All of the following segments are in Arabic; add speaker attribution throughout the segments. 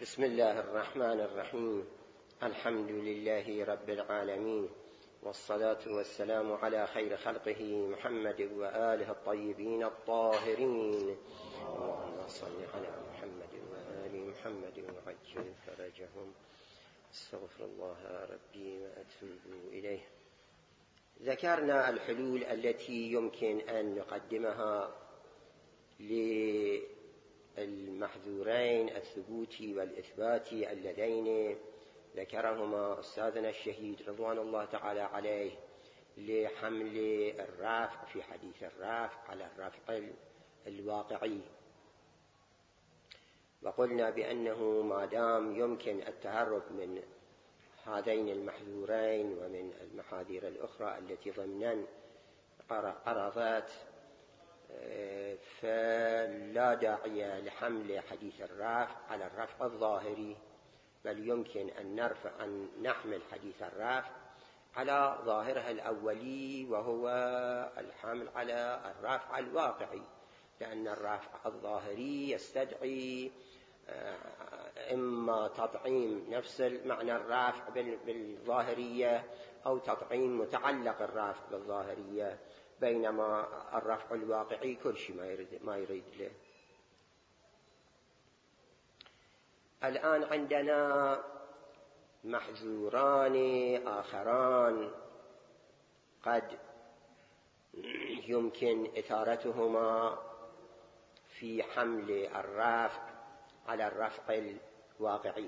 Speaker 1: بسم الله الرحمن الرحيم. الحمد لله رب العالمين، والصلاة والسلام على خير خلقه محمد وآله الطيبين الطاهرين. اللهم صل على محمد وآل محمد وعجل فرجهم. استغفر الله ربي وأتوب إليه. ذكرنا الحلول التي يمكن أن نقدمها للمحذورين الثبوتي والإثباتي اللذين ذكرهما أستاذنا الشهيد رضوان الله تعالى عليه لحمل الرافع في حديث الرافع على الرفع الواقعي. وقلنا بأنه ما دام يمكن التهرب من هذين المحذورين ومن المحاذير الأخرى التي ضمنا عرضات، فلا داعي لحمل حديث الرافع على الرفع الظاهري، بل يمكن أن نحمل حديث الرافع على ظاهرها الأولي، وهو الحمل على الرافع الواقعي، لأن الرافع الظاهري يستدعي إما تطعيم نفس معنى الرافع بالظاهرية أو تطعيم متعلق الرافع بالظاهرية، بينما الرفع الواقعي كل شيء ما يريد له. الآن عندنا محذوران آخران قد يمكن إثارتهما في حمل الرافع على الرفع الواقعي.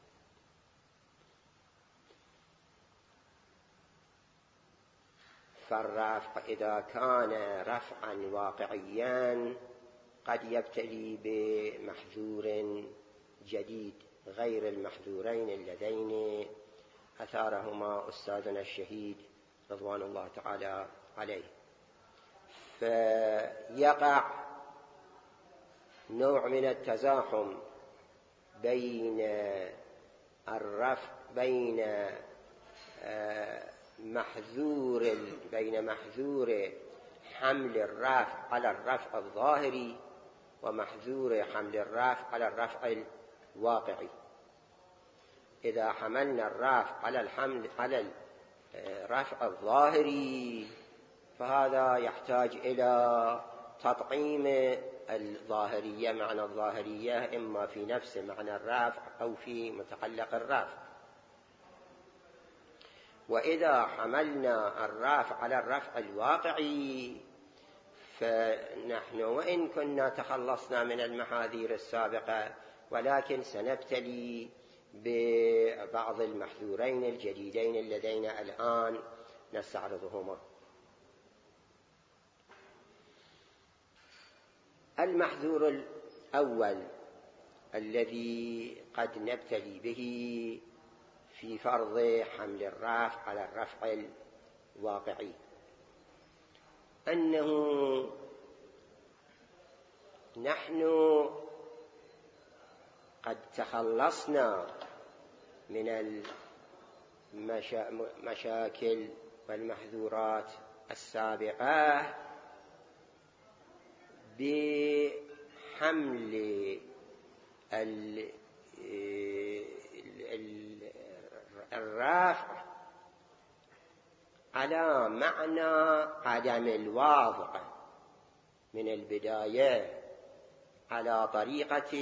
Speaker 1: فالرفع إذا كان رفعا واقعيا قد يبتلي بمحذور جديد غير المحذورين اللذين أثارهما أستاذنا الشهيد رضوان الله تعالى عليه، فيقع نوع من التزاحم بين محذور حمل الرافع على الرفع الظاهري ومحذور حمل الرافع على الرفع الواقعي. إذا حملنا الرافع على الرفع الظاهري فهذا يحتاج إلى تطعيم الظاهرية، معنى الظاهرية إما في نفس معنى الرافع أو في متعلق الرافع. وإذا حملنا الرافع على الرفع الواقعي فنحن وإن كنا تخلصنا من المحاذير السابقة، ولكن سنبتلي ببعض المحذورين الجديدين اللذين الآن نستعرضهما. المحذور الأول الذي قد نبتلي به في فرض حمل الرافع على الرفع الواقعي أنه نحن قد تخلصنا من المشاكل والمحذورات السابقة بحمل الرافع على معنى عدم الواضع من البداية على طريقة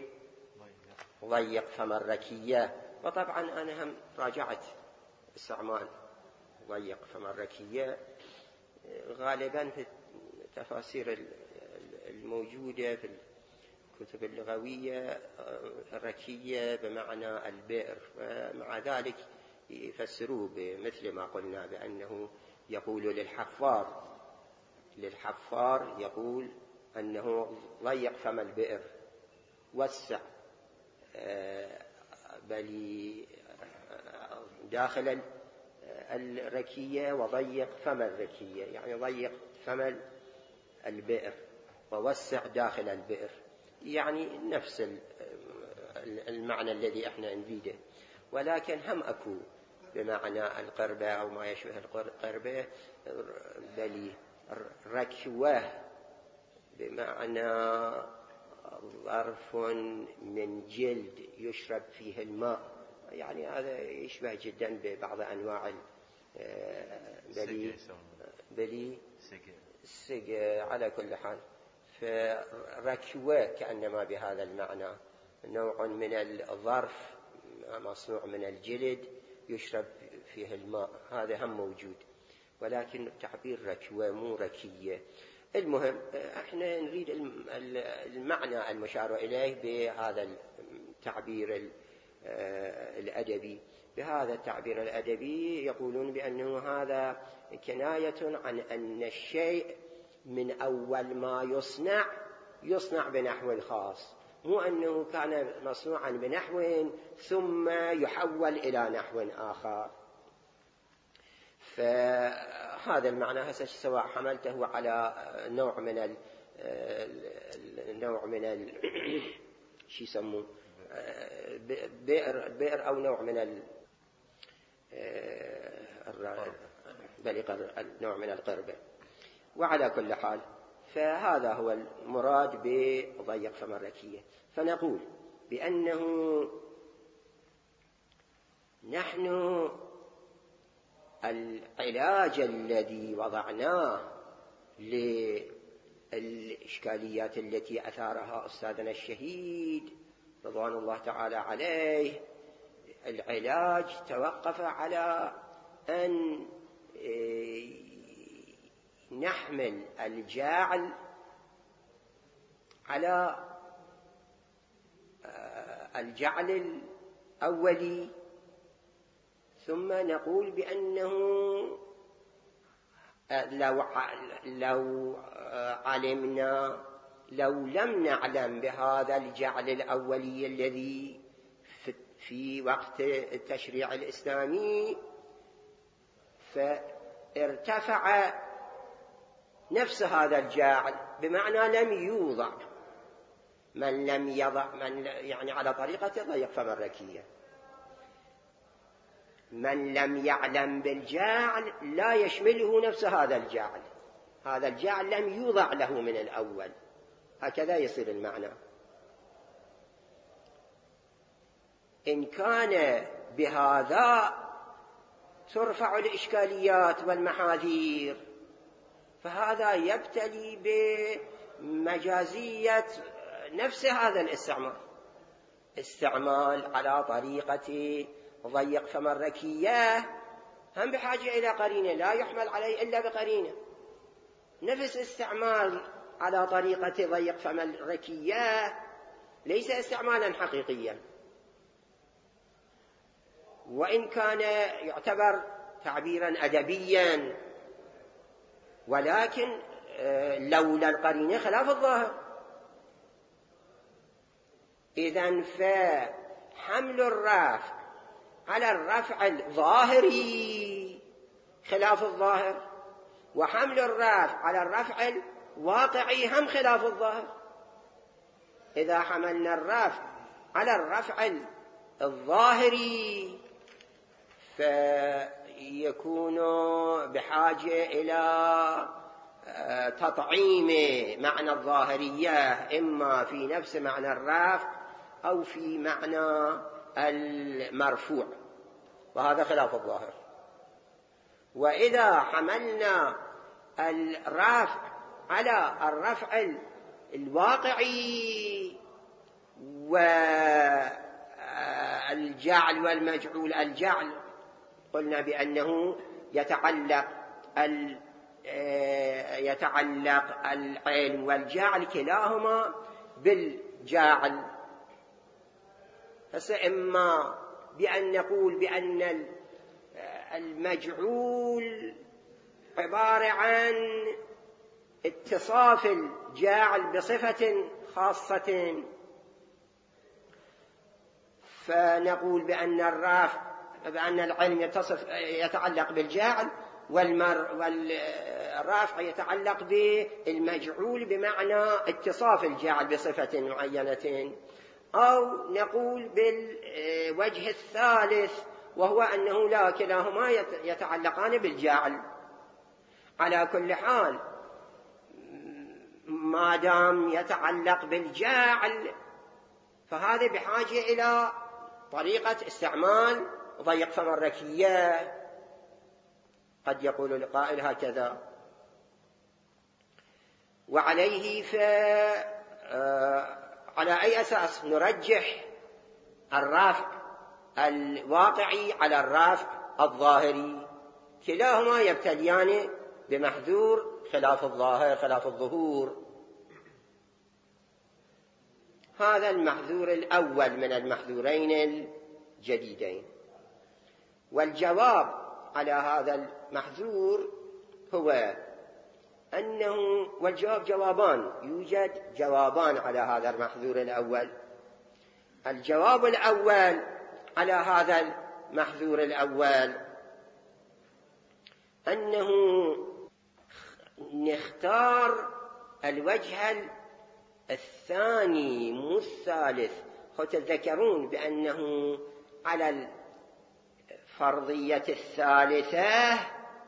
Speaker 1: ضيق فم الركية. وطبعا أنا هم راجعت استعمال ضيق فم الركية غالبا في التفاسير الموجودة في الكتب اللغوية الركية بمعنى البئر، ومع ذلك يفسروه بمثل ما قلنا بأنه يقول للحفار يقول أنه ضيق فم البئر، وسع بل داخل الركية وضيق فم الركية، يعني ضيق فم البئر ووسع داخل البئر، يعني نفس المعنى الذي احنا نريده، ولكن هم أكو بمعنى القربة أو ما يشبه القربة، بل ركوة بمعنى ظرف من جلد يشرب فيه الماء، يعني هذا يشبه جدا ببعض أنواع بلي السقى. على كل حال فركوة كأنما بهذا المعنى، نوع من الظرف مصنوع من الجلد يشرب فيه الماء، هذا هم موجود، ولكن تعبير ركوة مو ركية. المهم احنا نريد المعنى المشار إليه بهذا التعبير الأدبي. بهذا التعبير الأدبي يقولون بأنه هذا كناية عن أن الشيء من أول ما يصنع بنحو خاص، مو أنه كان مصنوعا بنحو ثم يحول إلى نحو آخر. فهذا المعنى سواء حملته على نوع من شو يسموه بئر أو نوع من نوع من القربة. وعلى كل حال فهذا هو المراد بضيق فم الركية. فنقول بأنه نحن العلاج الذي وضعناه للإشكاليات التي أثارها أستاذنا الشهيد رضوان الله تعالى عليه، العلاج توقف على أن نحمل الجاعل على الجعل الأولي، ثم نقول بأنه لو لم نعلم بهذا الجعل الأولي الذي في وقت التشريع الإسلامي فارتفع نفس هذا الجاعل، بمعنى لم يوضع من يعني على طريقة ضيق فم الركية، من لم يعلم بالجاعل لا يشمله نفس هذا الجاعل، هذا الجاعل لم يوضع له من الأول، هكذا يصير المعنى. إن كان بهذا ترفع الإشكاليات والمحاذير، فهذا يبتلي بمجازية نفس هذا الاستعمال، استعمال على طريقة ضيق فم الركية هم بحاجة إلى قرينة، لا يحمل عليه إلا بقرينة. نفس استعمال على طريقة ضيق فم الركية ليس استعمالا حقيقيا، وإن كان يعتبر تعبيرا أدبيا، ولكن لولا القرينة خلاف الظاهر. إذن فحمل الرافع على الرفع الظاهري خلاف الظاهر، وحمل الرافع على الرفع الواقعي هم خلاف الظاهر. إذا حملنا الرافع على الرفع الظاهري فيكون بحاجة إلى تطعيم معنى الظاهرية، إما في نفس معنى الرافع أو في معنى المرفوع، وهذا خلاف الظاهر. وإذا حملنا الرافع على الرفع الواقعي والجعل والمجعول، الجعل قلنا بأنه يتعلق العين والجعل كلاهما بالجاعل. فإما بأن نقول بأن المجعول عبارة عن اتصاف الجاعل بصفة خاصة، فنقول بأن العلم يتعلق بالجاعل، والرافع يتعلق بالمجعول بمعنى اتصاف الجاعل بصفة معينة. أو نقول بالوجه الثالث، وهو أنه لا، كلاهما يتعلقان بالجاعل. على كل حال ما دام يتعلق بالجاعل فهذا بحاجة إلى طريقة استعمال ضيق فم الركية. قد يقول القائل هكذا. وعليه على أي أساس نرجح الرافع الواقعي على الرافع الظاهري؟ كلاهما يبتليان بمحذور خلاف الظاهر خلاف الظهور. هذا المحذور الأول من المحذورين الجديدين. والجواب على هذا المحذور هو أنه، والجواب جوابان، يوجد جوابان على هذا المحذور الأول. الجواب الأول على هذا المحذور الأول أنه نختار الوجه الثاني مو الثالث. تتذكرون بأنه على الفرضية الثالثة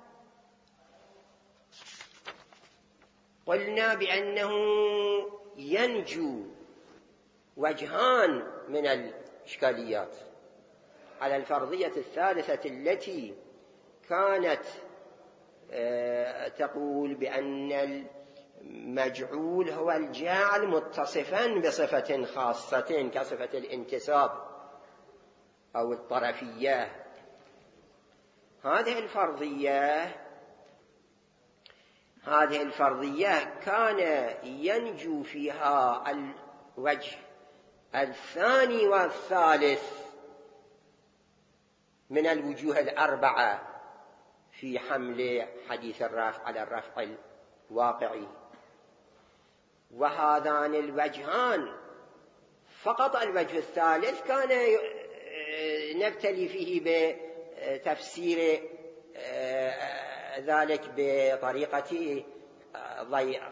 Speaker 1: قلنا بأنه ينجو وجهان من الإشكاليات. على الفرضية الثالثة التي كانت تقول بأن المجعول هو الجاعل متصفا بصفة خاصة كصفة الانتساب أو الطرفية. هذه الفرضية كان ينجو فيها الوجه الثاني والثالث من الوجوه الأربعة في حمل حديث الرافع على الرفع الواقعي. وهذان الوجهان فقط الوجه الثالث كان نبتلي فيه بتفسير ذلك بطريقة ضيق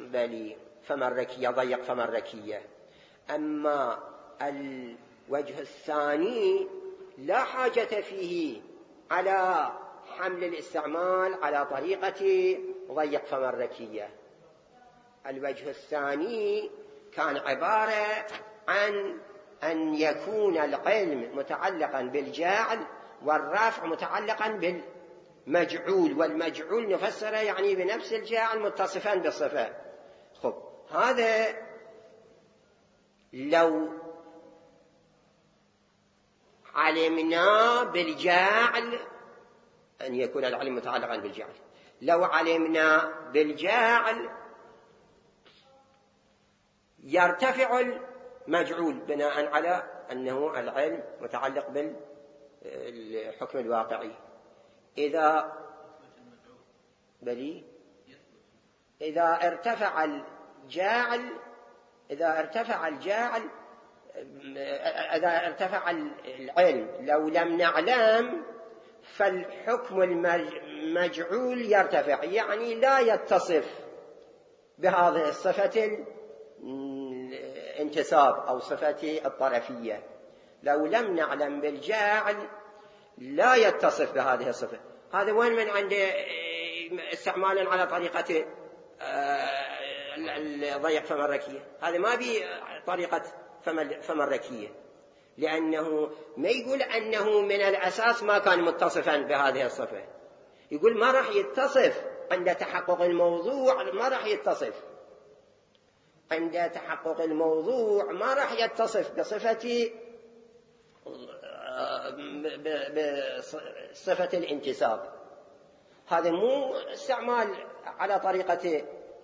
Speaker 1: فم الركية. أما الوجه الثاني لا حاجة فيه على حمل الاستعمال على طريقة ضيق فم الركية. الوجه الثاني كان عبارة عن أن يكون العلم متعلقا بالجاعل والرافع متعلقا بالمجعول، والمجعول نفسره يعني بنفس الجاعل متصفا بالصفة. هذا لو علمنا بالجاعل أن يكون العلم متعلقا بالجاعل، لو علمنا بالجاعل يرتفع المجعول بناء على أنه العلم متعلق بالحكم الواقعي. إذا ارتفع العلم لو لم نعلم فالحكم المجعول يرتفع، يعني لا يتصف بهذه الصفة الانتساب أو صفة الطرفية. لو لم نعلم بالجاعل لا يتصف بهذه الصفة. هذا وين من عنده استعمالا على طريقة ضيق فم الركية؟ هذا ما بي طريقة فم الركية، لأنه ما يقول أنه من الأساس ما كان متصفا بهذه الصفة، يقول ما راح يتصف عند تحقق الموضوع، ما راح يتصف عند تحقق الموضوع، ما راح يتصف بصفة الانتساب. هذا مو استعمال على طريقة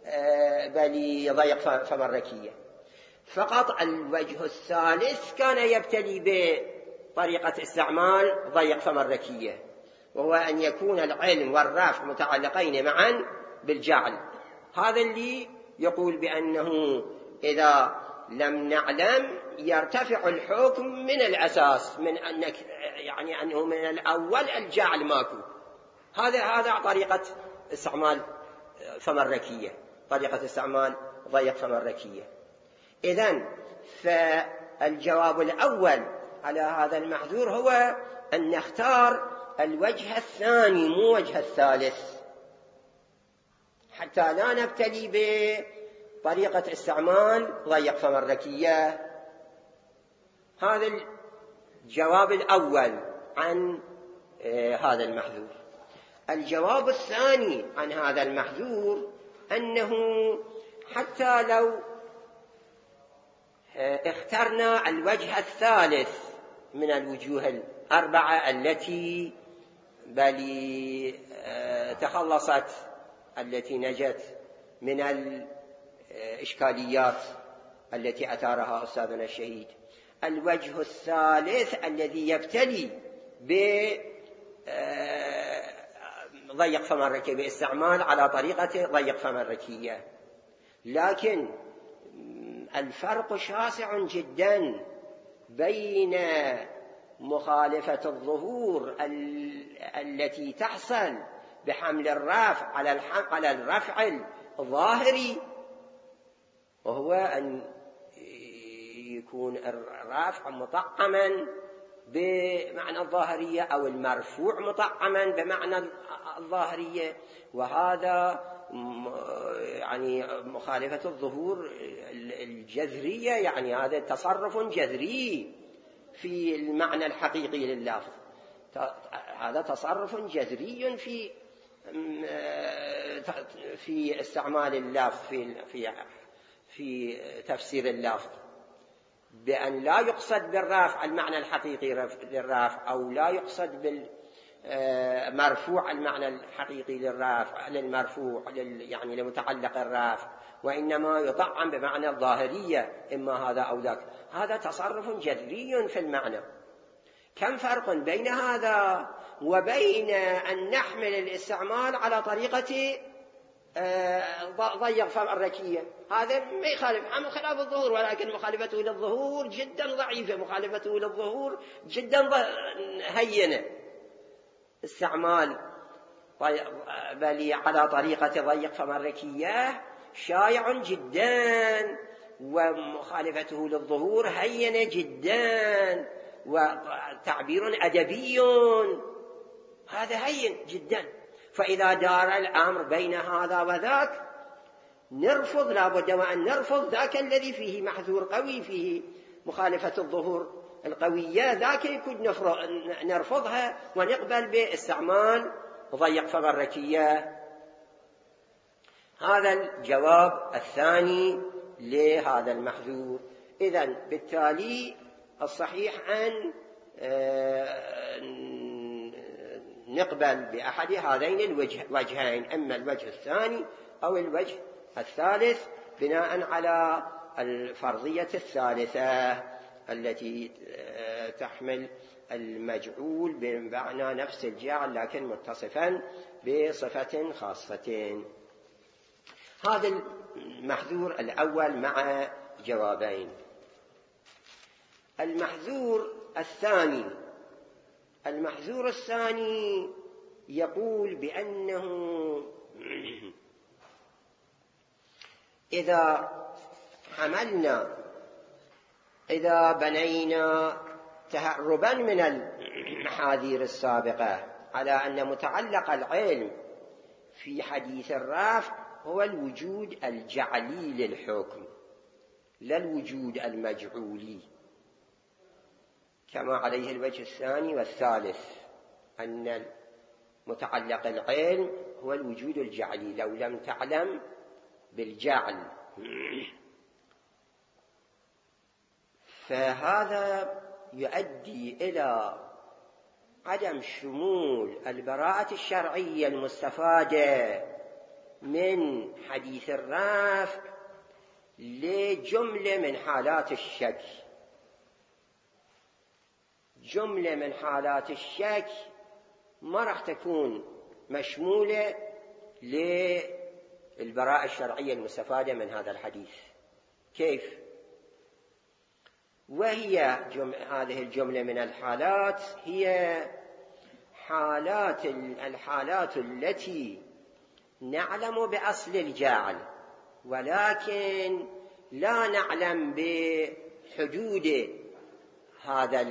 Speaker 1: ضيق فم الركية. فقط الوجه الثالث كان يبتلي بطريقة استعمال ضيق فم الركية، وهو أن يكون العلم والرافع متعلقين معا بالجعل. هذا اللي يقول بأنه إذا لم نعلم يرتفع الحكم من الأساس، من أنك يعني أنه من الأول الجعل ماكو. هذا طريقة استعمال فم الركية، طريقة استعمال ضيق فم الركية. إذن فالجواب الأول على هذا المحذور هو أن نختار الوجه الثاني مو وجه الثالث، حتى لا نبتلي بطريقة استعمال ضيق فم الركية. هذا الجواب الأول عن هذا المحذور. الجواب الثاني عن هذا المحذور أنه حتى لو اخترنا الوجه الثالث من الوجوه الأربعة التي تخلصت، التي نجت من الإشكاليات التي أثارها أستاذنا الشهيد، الوجه الثالث الذي يبتلي ضيق فم الركية، باستعمال على طريقة ضيق فم الركية. لكن الفرق شاسع جدا بين مخالفة الظهور التي تحصل بحمل الرافع على الرفع الظاهري، وهو أن يكون الرافع مطعما بمعنى الظاهرية أو المرفوع مطعما بمعنى الظاهرية، وهذا يعني مخالفة الظهور الجذرية، يعني هذا تصرف جذري في المعنى الحقيقي لللفظ، هذا تصرف جذري في استعمال اللفظ في تفسير اللفظ، بأن لا يقصد بالرافع المعنى الحقيقي للرافع، أو لا يقصد بالمرفوع المعنى الحقيقي للمرفوع يعني لمتعلق الرافع، وإنما يطعم بمعنى الظاهرية إما هذا أو ذاك. هذا تصرف جذري في المعنى. كم فرق بين هذا وبين أن نحمل الاستعمال على طريقة ضيق فم الركية؟ هذا ما يخالف خلاف الظهور، ولكن مخالفته للظهور جدا ضعيفة، مخالفته للظهور جدا هينة. استعمال بل على طريقة ضيق فم الركية شائع جدا، ومخالفته للظهور هينة جدا، وتعبير أدبي هذا هين جدا. فإذا دار الأمر بين هذا وذاك نرفض، لا بد وأن نرفض ذاك الذي فيه محذور قوي، فيه مخالفة الظهور القوية، ذاك يكون نرفضها ونقبل باستعمال ضيق فم الركية. هذا الجواب الثاني لهذا المحذور. إذن بالتالي الصحيح أن نقبل بأحد هذين الوجهين، أما الوجه الثاني أو الوجه الثالث، بناء على الفرضية الثالثة التي تحمل المجعول بمعنى نفس الجعل لكن متصفا بصفة خاصة. هذا المحذور الأول مع جوابين. المحذور الثاني يقول بأنه إذا بنينا تهربا من المحاذير السابقة على أن متعلق العلم في حديث الرافع هو الوجود الجعلي للحكم لا الوجود المجعولي، كما عليه الوجه الثاني والثالث، أن متعلق العلم هو الوجود الجعلي لو لم تعلم بالجعل. فهذا يؤدي إلى عدم شمول البراءة الشرعية المستفادة من حديث الرافع لجملة من حالات الشك. جملة من حالات الشك ما راح تكون مشمولة للبراءة الشرعية المستفادة من هذا الحديث. كيف؟ وهي هذه الجملة من الحالات هي الحالات التي نعلم بأصل الجعل ولكن لا نعلم بحدود هذا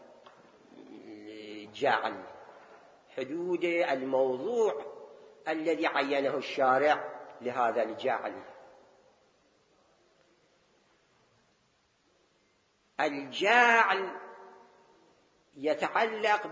Speaker 1: الجعل، حدود الموضوع الذي عينه الشارع لهذا الجعل. الجعل يتعلق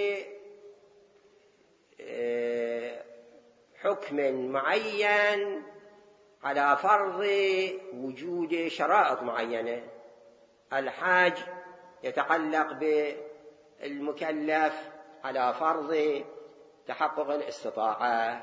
Speaker 1: بحكم معين على فرض وجود شرائط معينة. الحاج يتعلق بالمكلف على فرض تحقق الاستطاعة.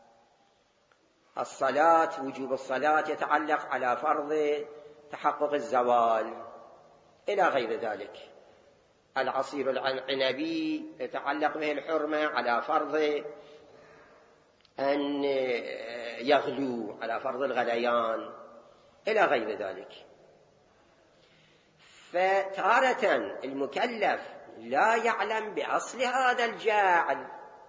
Speaker 1: الصلاة، وجوب الصلاة يتعلق على فرض تحقق الزوال إلى غير ذلك. العصير العنبي يتعلق به الحرمة على فرض أن يغلو، على فرض الغليان إلى غير ذلك. فتارة المكلف لا يعلم بأصل هذا الجاعل،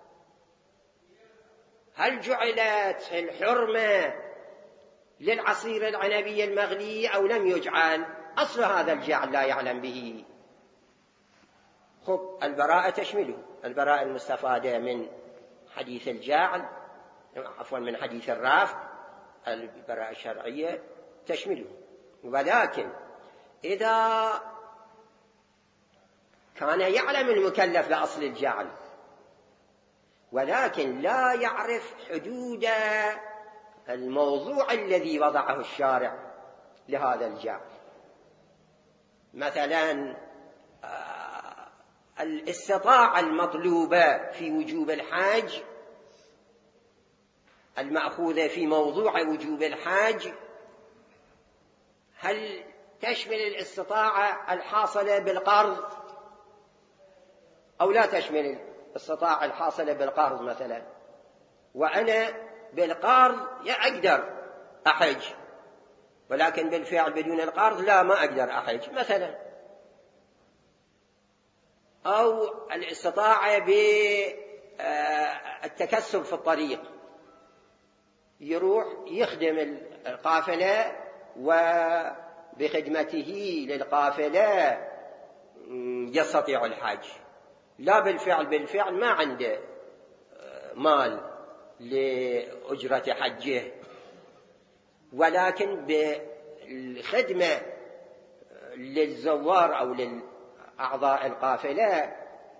Speaker 1: هل جعلت الحرمة للعصير العنبي المغلي أو لم يجعل؟ أصل هذا الجاعل لا يعلم به. خب البراءة تشمله، البراءة المستفادة من حديث الجاعل، عفوا من حديث الرافع، البراءة الشرعية تشمله. ولكن إذا كان يعلم المكلف بأصل الجعل ولكن لا يعرف حدود الموضوع الذي وضعه الشارع لهذا الجعل، مثلا الاستطاعة المطلوبة في وجوب الحاج المأخوذة في موضوع وجوب الحاج، هل تشمل الاستطاعة الحاصلة بالقرض أو لا تشمل الاستطاعة الحاصلة بالقرض؟ مثلا وأنا بالقرض أقدر أحج، ولكن بالفعل بدون القرض لا، ما أقدر أحج مثلا. أو الاستطاعة بالتكسب في الطريق، يروح يخدم القافلة وبخدمته للقافلة يستطيع الحج، لا بالفعل ما عنده مال لأجرة حجه، ولكن بالخدمة للزوار أو لأعضاء القافلة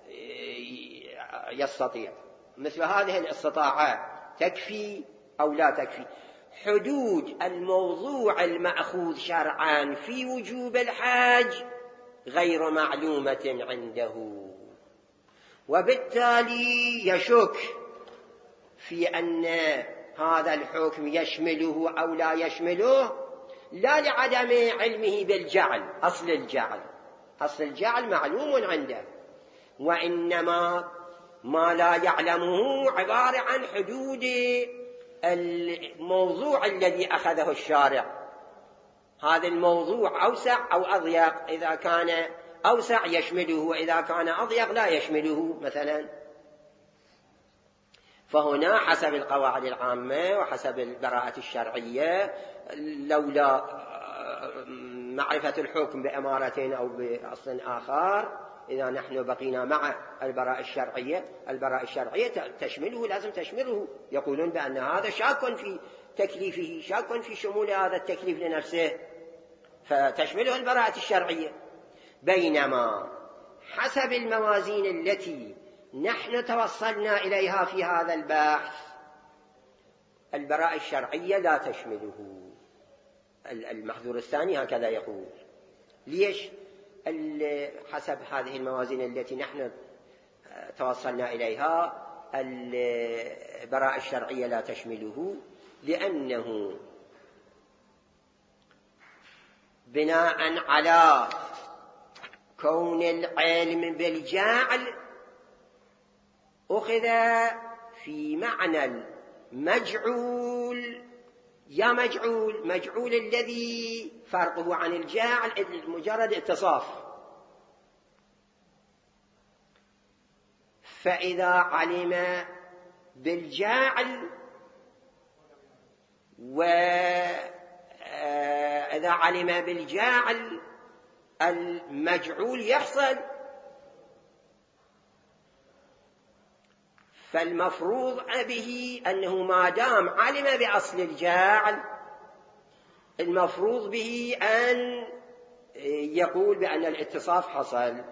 Speaker 1: يستطيع. مثل هذه الاستطاعة تكفي أو لا تكفي؟ حدود الموضوع المأخوذ شرعا في وجوب الحاج غير معلومة عنده، وبالتالي يشك في أن هذا الحكم يشمله أو لا يشمله، لا لعدم علمه بالجعل، أصل الجعل معلوم عنده، وإنما ما لا يعلمه عبارة عن حدود الموضوع الذي أخذه الشارع. هذا الموضوع أوسع أو أضيق، إذا كان أوسع يشمله، وإذا كان أضيق لا يشمله مثلا. فهنا حسب القواعد العامة وحسب البراءة الشرعية، لولا معرفة الحكم بأمارة أو بأصل آخر، إذا نحن بقينا مع البراءة الشرعية تشمله، لازم تشمله. يقولون بأن هذا شاك في تكليفه، شاك في شمول هذا التكليف لنفسه، فتشمله البراءة الشرعية. بينما حسب الموازين التي نحن توصلنا إليها في هذا البحث، البراءة الشرعية لا تشمله. المحذور الثاني هكذا يقول. ليش؟ حسب هذه الموازين التي نحن توصلنا إليها البراءة الشرعية لا تشمله، لأنه بناء على كون العلم بالجعل أخذ في معنى المجعول، يا مجعول الذي فرقه عن الجاعل مجرد اتصاف. فإذا علم بالجاعل وإذا علم بالجاعل المجعول يحصل، فالمفروض به أنه ما دام علم بأصل الجاعل، المفروض به أن يقول بأن الاتصاف حصل،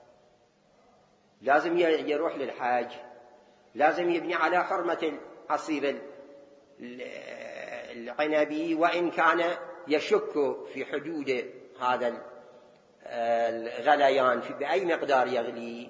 Speaker 1: لازم يروح للحاج، لازم يبني على حرمة العصير العنبي، وإن كان يشك في حدود هذا الغليان بأي مقدار يغلي،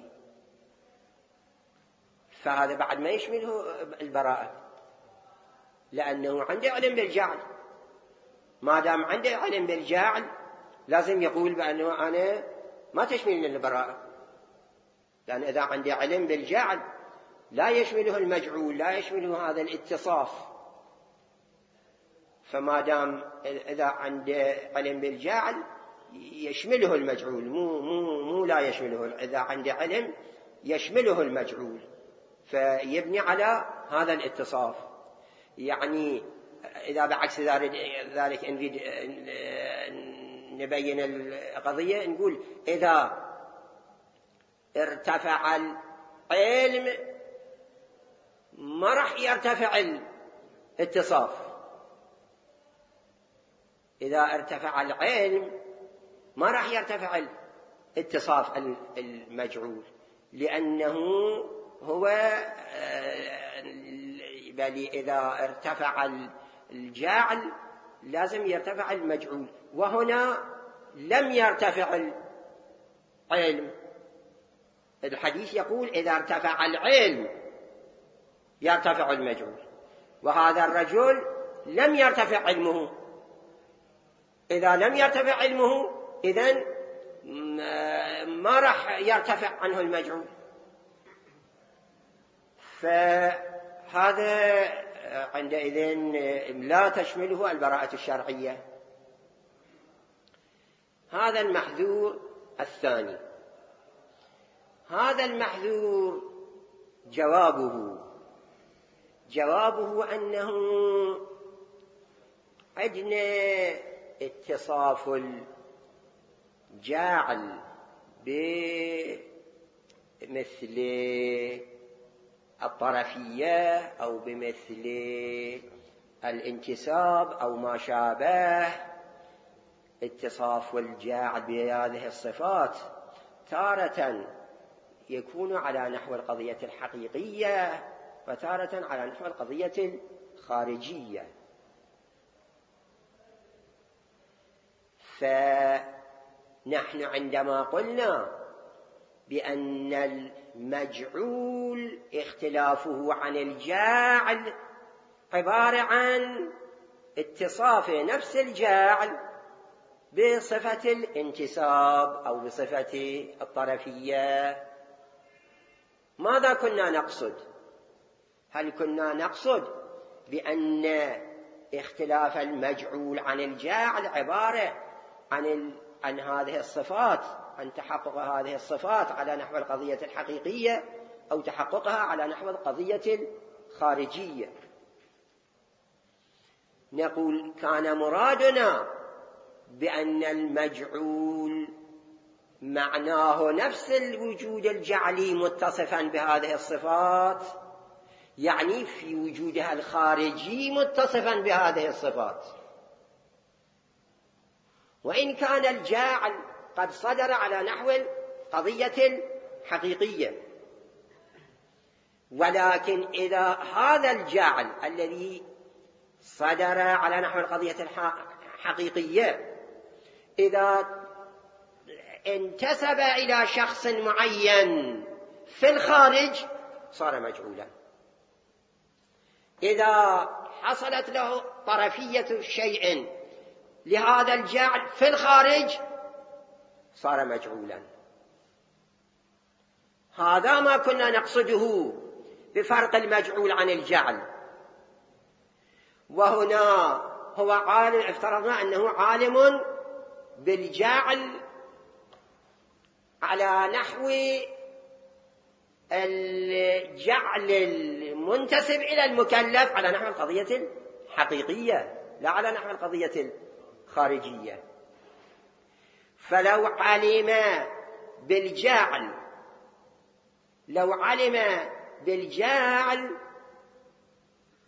Speaker 1: فهذا بعد ما يشمله البراءة، لأنه عنده علم بالجعل. ما دام عنده علم بالجعل لازم يقول بأنه أنا ما تشملني البراءة، لأن إذا عنده علم بالجعل لا يشمله المجعول، لا يشمله هذا الاتصاف. فما دام إذا عنده علم بالجعل يشمله المجعول، مو لا يشمله، إذا عنده علم يشمله المجعول، فيبني على هذا الاتصاف. يعني إذا بعكس ذلك نريد نبين القضية، نقول إذا ارتفع العلم ما راح يرتفع الاتصاف. إذا ارتفع العلم ما راح يرتفع الاتصاف المجعول، لأنه هو بل إذا ارتفع الجعل لازم يرتفع المجعول، وهنا لم يرتفع العلم. الحديث يقول إذا ارتفع العلم يرتفع المجعول، وهذا الرجل لم يرتفع علمه. إذا لم يرتفع علمه إذن ما راح يرتفع عنه المجعول. فهذا عندئذ لا تشمله البراءة الشرعية. هذا المحذور الثاني. هذا المحذور جوابه أنه عندنا اتصاف الجاعل بمثل الطرفية أو بمثل الانتساب أو ما شابه. اتصاف الجاعل بهذه الصفات تارة يكون على نحو القضية الحقيقية، وتارة على نحو القضية الخارجية. فنحن عندما قلنا بأن المجعول اختلافه عن الجاعل عبارة عن اتصاف نفس الجاعل بصفة الانتساب أو بصفة الطرفية، ماذا كنا نقصد؟ هل كنا نقصد بأن اختلاف المجعول عن الجاعل عبارة عن هذه الصفات، عن تحقق هذه الصفات على نحو القضية الحقيقية، أو تحققها على نحو القضية الخارجية؟ نقول كان مرادنا بأن المجعول معناه نفس الوجود الجعلي متصفا بهذه الصفات، يعني في وجودها الخارجي متصفا بهذه الصفات. وإن كان الجاعل قد صدر على نحو القضية الحقيقية، ولكن إذا هذا الجاعل الذي صدر على نحو القضية الحقيقية إذا انتسب إلى شخص معين في الخارج صار مجعولا. إذا حصلت له طرفية شيء لهذا الجعل في الخارج صار مجعولا. هذا ما كنا نقصده بفرق المجعول عن الجعل. وهنا هو عالم، افترضنا أنه عالم بالجعل على نحو الجعل المنتسب إلى المكلف على نحو القضية الحقيقية، لا على نحو القضية الخارجية. فلو علم بالجعل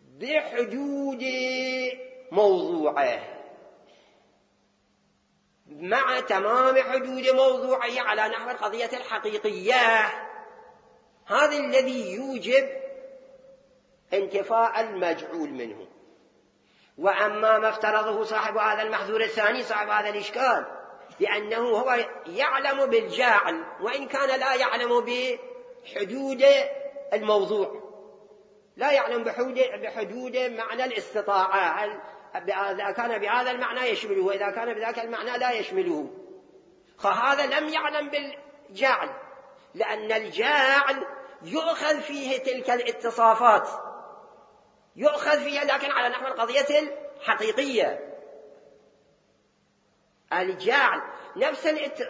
Speaker 1: بحدود موضوعه، مع تمام حدود موضوعه على نحو القضية الحقيقية، هذا الذي يوجب انتفاء المجعول منه. وأما ما افترضه صاحب هذا المحذور الثاني، صاحب هذا الإشكال، لأنه هو يعلم بالجاعل وإن كان لا يعلم بحدود الموضوع، لا يعلم بحدود معنى الاستطاعة، إذا كان بهذا المعنى يشمله وإذا كان بذاك المعنى لا يشمله. فهذا لم يعلم بالجاعل، لأن الجاعل يؤخذ فيه تلك الاتصافات، يؤخذ فيها لكن على نحو القضية الحقيقية. الجاعل نفس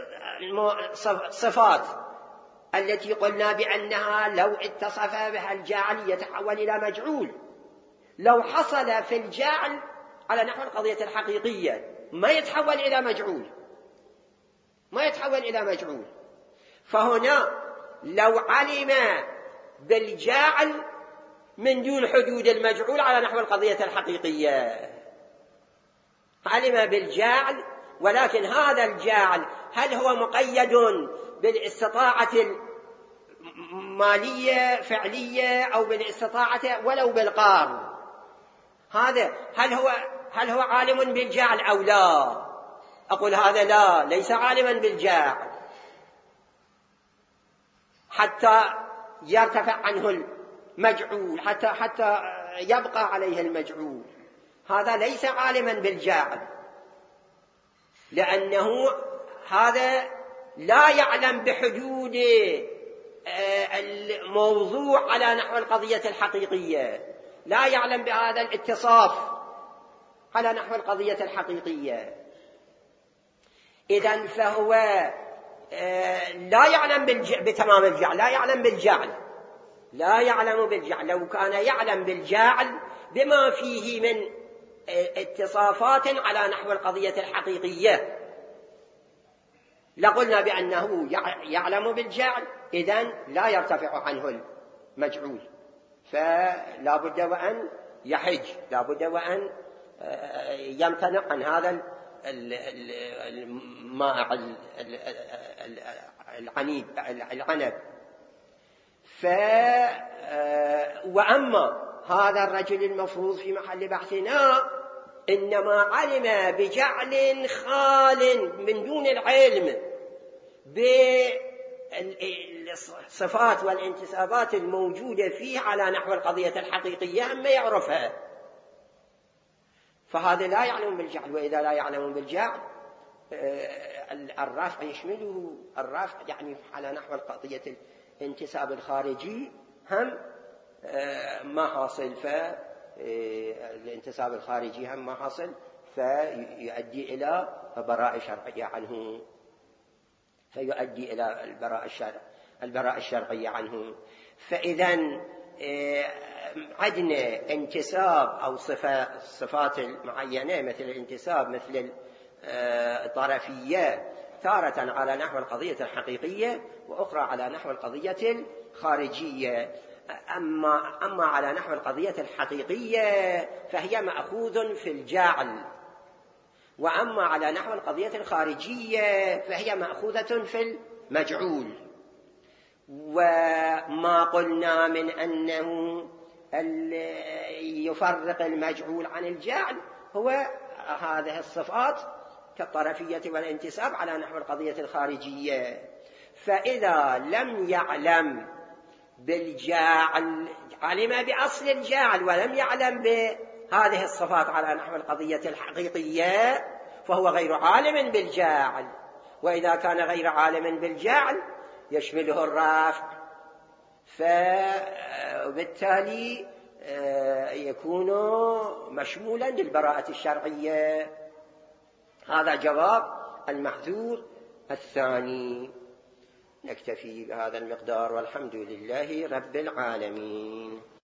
Speaker 1: الصفات التي قلنا بأنها لو اتصف بها الجاعل يتحول إلى مجعول، لو حصل في الجاعل على نحو القضية الحقيقية ما يتحول إلى مجعول، ما يتحول إلى مجعول. فهنا لو علم بالجاعل من دون حدود المجعول على نحو القضية الحقيقية، علم بالجاعل، ولكن هذا الجاعل هل هو مقيد بالاستطاعة المالية فعلية أو بالاستطاعة ولو بالقار؟ هذا هل هو عالم بالجاعل أو لا؟ أقول هذا لا، ليس عالما بالجاعل حتى يرتفع عنه المجعول، حتى يبقى عليه المجعول. هذا ليس عالما بالجاعل، لأنه هذا لا يعلم بحدود الموضوع على نحو القضية الحقيقية، لا يعلم بهذا الاتصاف على نحو القضية الحقيقية. إذن فهو لا يعلم بتمام الجعل، لا يعلم بالجعل، لا يعلم بالجعل. لو كان يعلم بالجعل بما فيه من اتصافات على نحو القضية الحقيقية لقلنا بأنه يعلم بالجعل، إذن لا يرتفع عنه المجعول، فلا بد وأن يحج، لا بد وأن يمتنع عن هذا المائع العنب. وأما هذا الرجل المفروض في محل بحثنا إنما علم بجعل خال من دون العلم بالصفات والانتسابات الموجودة فيه على نحو القضية الحقيقية أما يعرفها، فهذا لا يعلم بالجعل. وإذا لا يعلم بالجعل الرافع يشمله، الرافع يعني على نحو القضية الانتساب الخارجي هم ما حاصل، فالانتساب الخارجي هم ما حاصل، فيؤدي إلى براءة شرعية عنه، فيؤدي إلى البراءة الشرعية عنه. فإذا عندنا انتساب أو صفات معينة مثل الانتساب، مثل الطرفية، تارة على نحو القضية الحقيقية وأخرى على نحو القضية الخارجية. أما على نحو القضية الحقيقية فهي مأخوذ في الجاعل، وأما على نحو القضية الخارجية فهي مأخوذة في المجعول. وما قلنا من أنه يفرق المجعول عن الجاعل هو هذه الصفات كالطرفية والانتساب على نحو القضية الخارجية. فإذا لم يعلم بالجاعل، علم بأصل الجاعل ولم يعلم بهذه الصفات على نحو القضية الحقيقية فهو غير عالم بالجاعل. وإذا كان غير عالم بالجاعل يشمله الرافع، فبالتالي يكون مشمولا للبراءة الشرعية. هذا جواب المحذور الثاني. نكتفي بهذا المقدار، والحمد لله رب العالمين.